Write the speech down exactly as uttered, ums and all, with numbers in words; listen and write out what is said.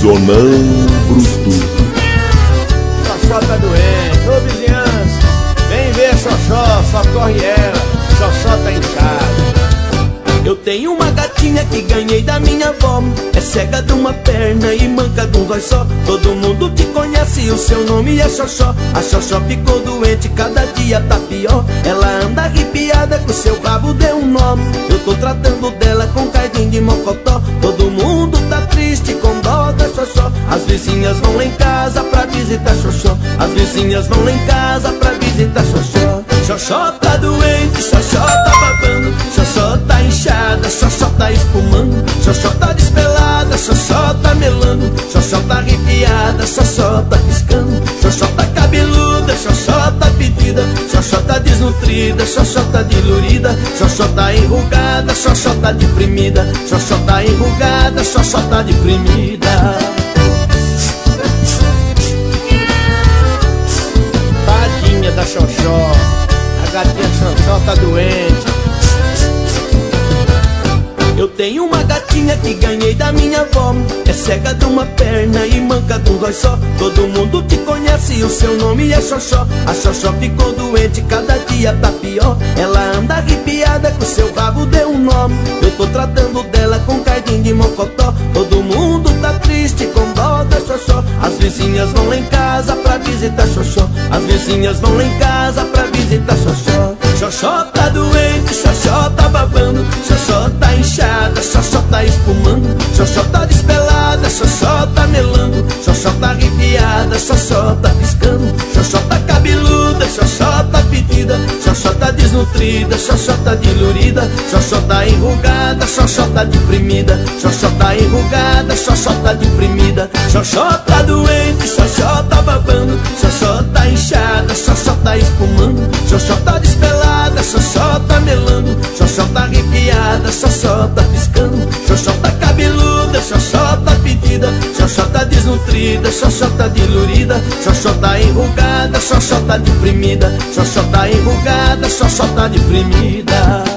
Violão bruto. Xoxó tá doente, ô vizinhança, vem ver Xoxó, socorre ela, Xoxó tá em casa. Eu tenho uma gatinha que ganhei da minha avó. É cega de uma perna e manca de um zóio só. Todo mundo te conhece, o seu nome é Xoxó. A Xoxó ficou doente, cada dia tá pior. Ela anda arrepiada, com seu rabo deu um nó. Eu tô tratando dela com cardinho de mocotó. Todo mundo tá triste com dó da Xoxó. As vizinhas vão lá em casa pra visitar Xoxó. As vizinhas vão lá em casa pra visitar Xoxó. Xoxó tá doente, Xoxó tá babando, Xoxó tá inchada, Xoxó tá espumando, Xoxó tá despelada, Xoxó tá melando, Xoxó tá arrepiada, Xoxó tá piscando, Xoxó tá cabeluda, Xoxó tá pedida, Xoxó tá desnutrida, Xoxó tá dilurida, Xoxó tá enrugada, Xoxó tá deprimida, Xoxó tá enrugada, Xoxó tá deprimida. Tadinha da Xoxó, a gatinha Xoxó tá doente. Eu tenho uma gatinha que ganhei da minha avó. É cega de uma perna e manca de um zóio só. Todo mundo te conhece, o seu nome é Xoxó. A Xoxó ficou doente, cada dia tá pior. Ela anda arrepiada, com seu rabo deu um nó. Eu tô tratando dela com cardinho de mocotó. Todo mundo tá triste com dó da Xoxó. As vizinhas vão lá em casa pra visitar Xoxó. As vizinhas vão lá em casa pra visitar Xoxó. Xoxó tá doente, Xoxó tá babando, Xoxó tá inchada, Xoxó tá espumando, Xoxó tá despelada, Xoxó tá melando, Xoxó tá arrepiada, Xoxó tá piscando, Xoxó tá cabeluda, Xoxó tá pedida, Xoxó tá desnutrida, Xoxó tá dilurida, Xoxó tá enrugada, Xoxó tá deprimida, Xoxó tá enrugada, Xoxó tá deprimida. Xoxó tá doente, Xoxó tá babando, Xoxó tá inchada, Xoxó tá espumando, Xoxó tá despelada, Xoxó tá melando, Xoxó tá arrepiada, Xoxó tá piscando, Xoxó tá cabeluda, Xoxó tá pedida, Xoxó tá desnutrida, Xoxó tá dilurida, Xoxó tá enrugada, Xoxó tá deprimida, Xoxó tá enrugada, Xoxó tá deprimida.